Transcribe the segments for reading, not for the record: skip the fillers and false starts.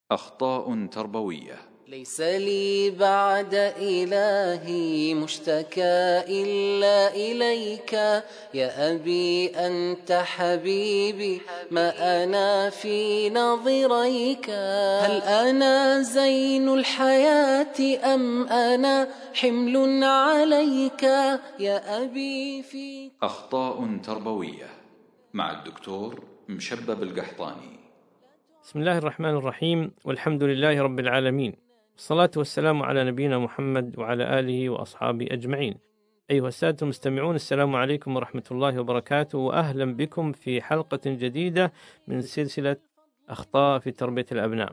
أخطاء تربوية. ليس لي بعد إلهي مشتكى إلا إليك يا أبي أنت حبيبي ما أنا في نظريك. هل أنا زين الحياة أم أنا حمل عليك يا أبي في أخطاء تربوية مع الدكتور مشبب القحطاني. بسم الله الرحمن الرحيم، والحمد لله رب العالمين، والصلاة والسلام على نبينا محمد وعلى آله وأصحابه أجمعين. أيها السادة المستمعون، السلام عليكم ورحمة الله وبركاته، وأهلا بكم في حلقة جديدة من سلسلة أخطاء في تربية الأبناء.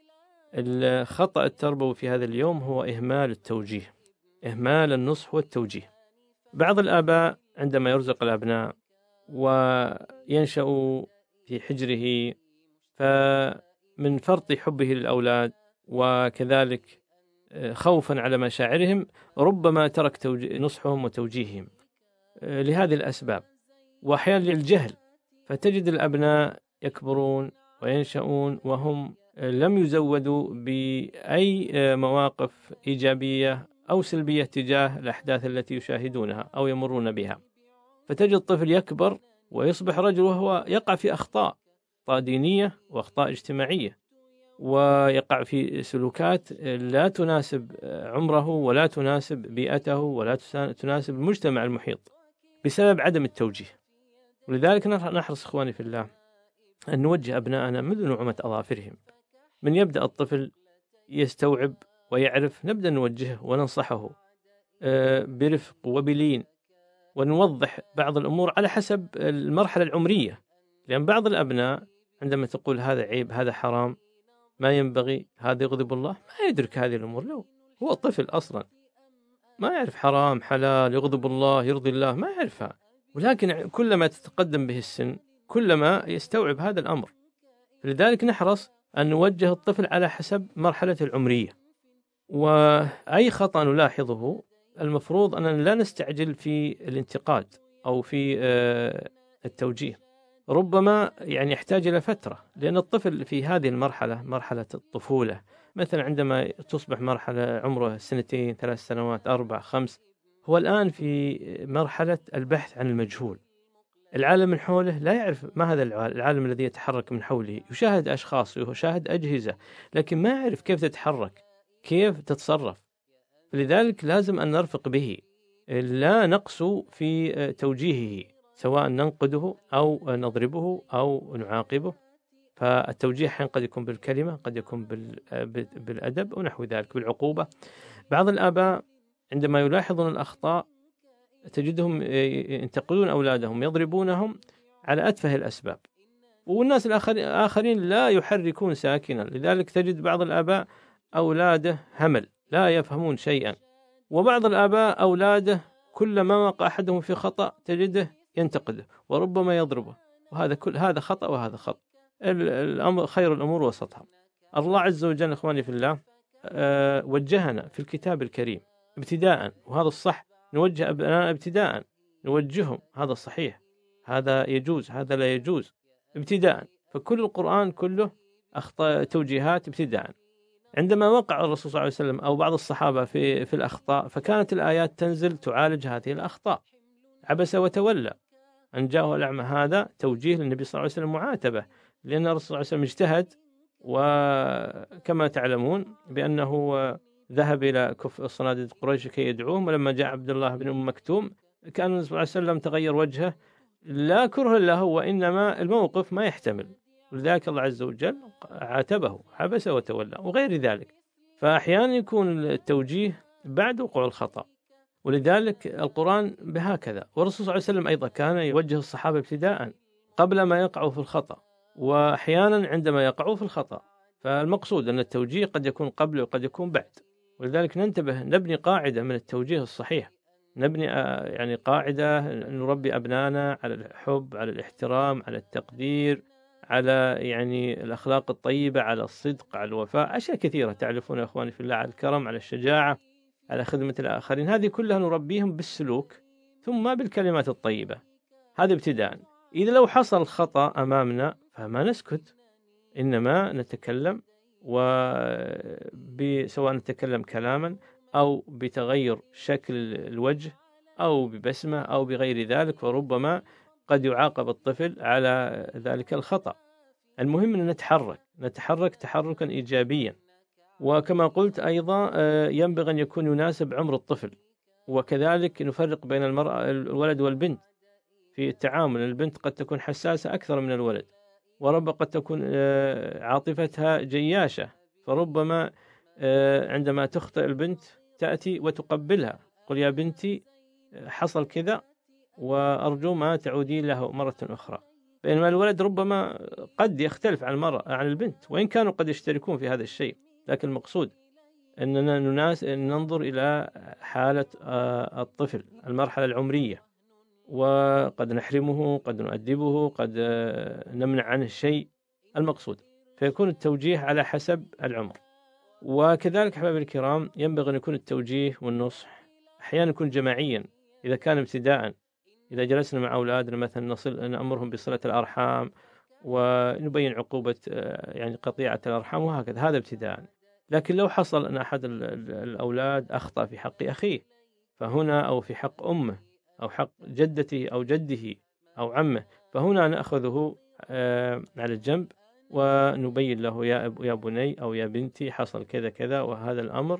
الخطأ التربوي في هذا اليوم هو إهمال التوجيه، إهمال النصح والتوجيه. بعض الآباء عندما يرزق الأبناء وينشأ في حجره، فمن فرط حبه للأولاد وكذلك خوفا على مشاعرهم ربما ترك نصحهم وتوجيههم لهذه الأسباب، وأحيانا للجهل. فتجد الأبناء يكبرون وينشؤون وهم لم يزودوا بأي مواقف إيجابية أو سلبية تجاه الأحداث التي يشاهدونها أو يمرون بها. فتجد الطفل يكبر ويصبح رجل وهو يقع في أخطاء دينية وأخطاء اجتماعية، ويقع في سلوكات لا تناسب عمره ولا تناسب بيئته ولا تناسب المجتمع المحيط بسبب عدم التوجيه. ولذلك نحرص إخواني في الله أن نوجه أبناءنا منذ نعومة أظافرهم. من يبدأ الطفل يستوعب ويعرف نبدأ نوجهه وننصحه برفق وبلين، ونوضح بعض الأمور على حسب المرحلة العمرية. لأن بعض الأبناء عندما تقول هذا عيب، هذا حرام، ما ينبغي، هذا يغضب الله، ما يدرك هذه الأمور. لو هو طفل أصلا ما يعرف حرام حلال، يغضب الله يرضي الله، ما يعرفها. ولكن كلما تتقدم به السن كلما يستوعب هذا الأمر. لذلك نحرص أن نوجه الطفل على حسب مرحلة العمرية. وأي خطأ نلاحظه المفروض أن لا نستعجل في الانتقاد أو في التوجيه. ربما يحتاج إلى فترة، لأن الطفل في هذه المرحلة، مرحلة الطفولة، مثلا عندما تصبح مرحلة عمره 2 3 سنوات 4 5، هو الآن في مرحلة البحث عن المجهول. العالم من حوله لا يعرف ما هذا العالم الذي يتحرك من حوله. يشاهد أشخاص ويشاهد أجهزة، لكن ما يعرف كيف تتحرك، كيف تتصرف. لذلك لازم أن نرفق به، لا نقسو في توجيهه، سواء ننقده أو نضربه أو نعاقبه. فالتوجيه حين قد يكون بالكلمة، قد يكون بالأدب ونحو ذلك، بالعقوبة. بعض الآباء عندما يلاحظون الأخطاء تجدهم ينتقدون أولادهم، يضربونهم على أتفه الأسباب، والناس الآخرين لا يحركون ساكنا. لذلك تجد بعض الآباء أولاده همل لا يفهمون شيئا، وبعض الآباء أولاده كلما وقع أحدهم في خطأ تجده ينتقده وربما يضربه. هذا خطأ وهذا خطأ. الأمر خير الأمور وسطها. الله عز وجل إخواني في الله وجهنا في الكتاب الكريم ابتداء، وهذا الصح. نوجه أبناء ابتداء، نوجههم هذا صحيح، هذا يجوز، هذا لا يجوز ابتداء. فكل القرآن كله أخطاء توجيهات ابتداء. عندما وقع الرسول صلى الله عليه وسلم أو بعض الصحابة في الأخطاء، فكانت الآيات تنزل تعالج هذه الأخطاء. عبس وتولى أن جاءه الأعمى، هذا توجيه للنبي صلى الله عليه وسلم، معاتبة، لأن الرسول صلى الله عليه وسلم اجتهد، وكما تعلمون بأنه ذهب إلى صناديد قريش كي يدعوهم، ولما جاء عبد الله بن أم مكتوم كان النبي صلى الله عليه وسلم تغير وجهه، لا كره له، وإنما الموقف ما يحتمل. ولذلك الله عز وجل عاتبه، عبس وتولى وغير ذلك. فأحيانا يكون التوجيه بعد وقوع الخطأ، ولذلك القرآن بهكذا. والرسول صلى الله عليه وسلم أيضا كان يوجه الصحابة ابتداء قبل ما يقعوا في الخطأ، وأحيانا عندما يقعوا في الخطأ. فالمقصود أن التوجيه قد يكون قبل وقد يكون بعد. ولذلك ننتبه، نبني قاعدة من التوجيه الصحيح، نبني قاعدة نربي أبنانا على الحب، على الاحترام، على التقدير، على الأخلاق الطيبة، على الصدق، على الوفاء، أشياء كثيرة تعرفون يا أخواني في الله، على الكرم، على الشجاعة، على خدمة الآخرين. هذه كلها نربيهم بالسلوك ثم بالكلمات الطيبة. هذا ابتداء. إذا لو حصل خطأ أمامنا فما نسكت، إنما نتكلم سواء نتكلم كلاما أو بتغير شكل الوجه أو ببسمة أو بغير ذلك، وربما قد يعاقب الطفل على ذلك الخطأ. المهم أن نتحرك تحركا إيجابيا. وكما قلت أيضا ينبغي أن يكون يناسب عمر الطفل، وكذلك نفرق بين الولد والبنت في التعامل. البنت قد تكون حساسة أكثر من الولد، وربما قد تكون عاطفتها جياشة، فربما عندما تخطئ البنت تأتي وتقبلها، قل يا بنتي حصل كذا وأرجو ما تعودين له مرة أخرى. بينما الولد ربما قد يختلف عن البنت، وإن كانوا قد يشتركون في هذا الشيء، لكن المقصود أننا ننظر إلى حالة الطفل، المرحلة العمرية، وقد نحرمه، قد نؤدبه، قد نمنع عنه الشيء المقصود، فيكون التوجيه على حسب العمر. وكذلك أحبابي الكرام ينبغي أن يكون التوجيه والنصح أحيانا يكون جماعيا. إذا كان ابتداء، إذا جلسنا مع أولادنا مثلا نأمرهم بصلة الأرحام ونبين عقوبة يعني قطيعة الأرحام وهكذا، هذا ابتداء. لكن لو حصل أن أحد الأولاد أخطأ في حق أخيه، فهنا أو في حق أمه أو حق جدته أو جده أو عمه، فهنا نأخذه على الجنب ونبين له يا بني أو يا بنتي حصل كذا كذا، وهذا الأمر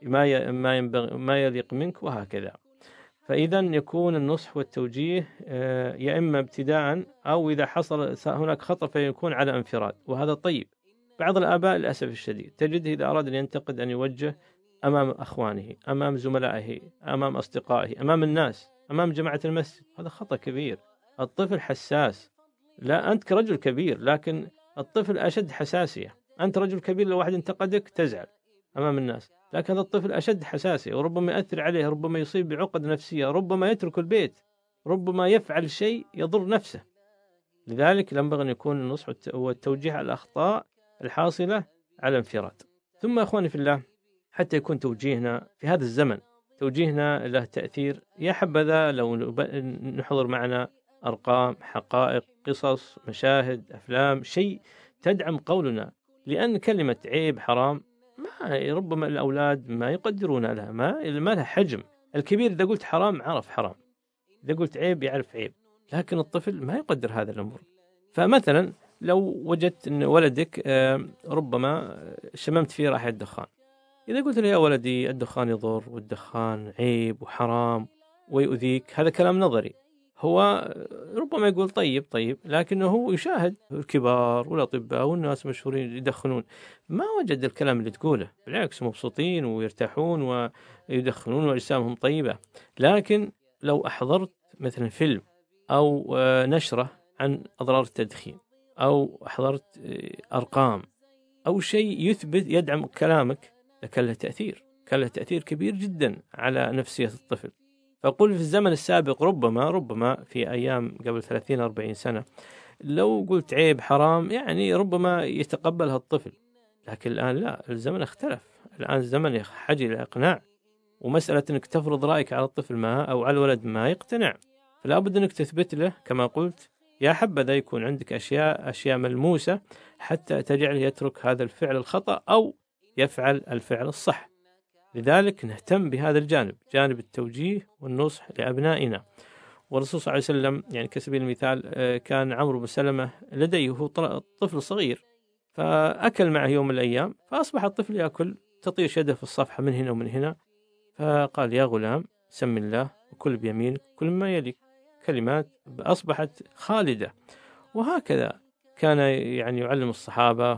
ما يليق منك وهكذا. فإذا يكون النصح والتوجيه يا إما ابتداء، أو إذا حصل هناك خطأ فيكون على انفراد، وهذا طيب. بعض الآباء للأسف الشديد تجده إذا أراد أن ينتقد أن يوجه أمام أخوانه، أمام زملائه، أمام أصدقائه، أمام الناس، أمام جماعة المسجد. هذا خطأ كبير. الطفل حساس. لا أنت كرجل كبير، لكن الطفل أشد حساسية. أنت رجل كبير لو واحد انتقدك تزعل أمام الناس، لكن هذا الطفل أشد حساسية، وربما يأثر عليه، ربما يصيب بعقد نفسية، ربما يترك البيت، ربما يفعل شيء يضر نفسه. لذلك ينبغي أن يكون النصح والتوجيه على الأخطاء الحاصلة على انفراد. ثم أخواني في الله، حتى يكون توجيهنا في هذا الزمن توجيهنا له تأثير، يا حبذا لو نحضر معنا أرقام، حقائق، قصص، مشاهد، أفلام، شيء تدعم قولنا. لأن كلمة عيب، حرام، ربما الأولاد ما يقدرون لها، ما لها حجم. الكبير إذا قلت حرام عرف حرام، إذا قلت عيب يعرف عيب، لكن الطفل ما يقدر هذا الأمر. فمثلا لو وجدت أن ولدك ربما شممت فيه رائحة الدخان، إذا قلت له يا ولدي الدخان يضر والدخان عيب وحرام ويؤذيك، هذا كلام نظري. هو ربما يقول طيب، لكنه هو يشاهد الكبار والأطباء والناس مشهورين يدخنون، ما وجد الكلام اللي تقوله، بالعكس مبسوطين ويرتاحون ويدخنون وأجسامهم طيبة. لكن لو أحضرت مثلا فيلم أو نشرة عن أضرار التدخين، أو أحضرت أرقام أو شيء يثبت يدعم كلامك، كان له تأثير كبير جدا على نفسية الطفل. فأقول في الزمن السابق ربما في أيام قبل 30-40 سنة لو قلت عيب حرام يعني ربما يتقبلها الطفل، لكن الآن لا، الزمن اختلف. الآن الزمن يحتاج إلى إقناع، ومسألة أنك تفرض رأيك على الطفل ما أو على الولد ما يقتنع، فلا بد أنك تثبت له كما قلت. يا حبذا يكون عندك أشياء ملموسة حتى تجعله يترك هذا الفعل الخطأ أو يفعل الفعل الصح. لذلك نهتم بهذا الجانب، جانب التوجيه والنصح لأبنائنا. والرسول صلى الله عليه وسلم يعني كسبيل المثال كان عمرو بن سلمة لديه طفل صغير، فأكل معه يوم من الأيام، فأصبح الطفل يأكل تطيش يده في الصفحة من هنا ومن هنا، فقال يا غلام سم الله وكل بيمينك كل ما يليك. كلمات أصبحت خالدة. وهكذا كان يعني يعلم الصحابة،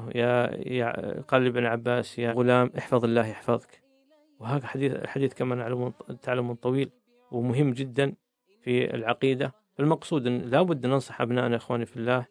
قال لابن عباس يا غلام احفظ الله يحفظك. وهذا الحديث كما تعلمون طويل ومهم جدا في العقيدة. المقصود أن لابد ننصح أبنائنا إخواني في الله.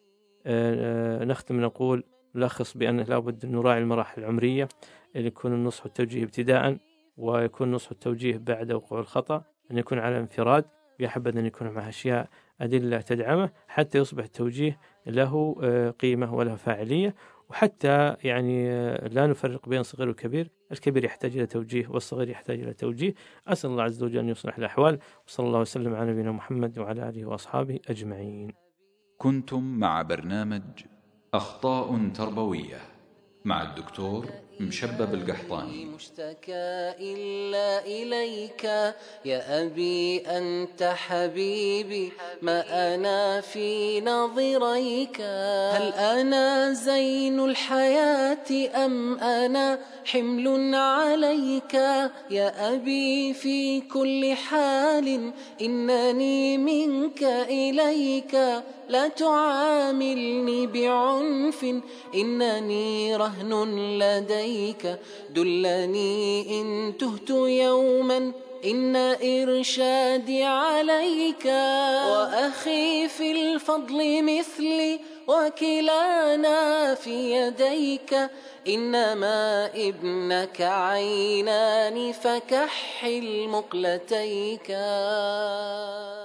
نختم نقول نلخص بأنه لابد أن نراعي المراحل العمرية، أن يكون النصح والتوجيه ابتداء، ويكون النصح والتوجيه بعد وقوع الخطأ، أن يكون على انفراد، يحبذ أن يكون مع أشياء أدلة تدعمه حتى يصبح التوجيه له قيمة وله فاعلية، وحتى يعني لا نفرق بين صغير وكبير. الكبير يحتاج إلى توجيه والصغير يحتاج إلى توجيه. أسأل الله عز وجل أن يصلح الأحوال، وصلى الله وسلم على نبينا محمد وعلى آله وأصحابه أجمعين. كنتم مع برنامج أخطاء تربوية مع الدكتور مشبب القحطاني. مشتكى إلا إليك يا أبي أنت حبيبي، ما أنا في نظريك. هل أنا زين الحياة أم أنا حمل عليك؟ يا أبي في كل حال إنني منك إليك، لا تعاملني بعنف إنني رهن لديك. دلني إن تهت يوما إن إرشادي عليك، وأخي في الفضل مثلي وكلانا في يديك. إنما ابنك عينان فكحل مقلتيك.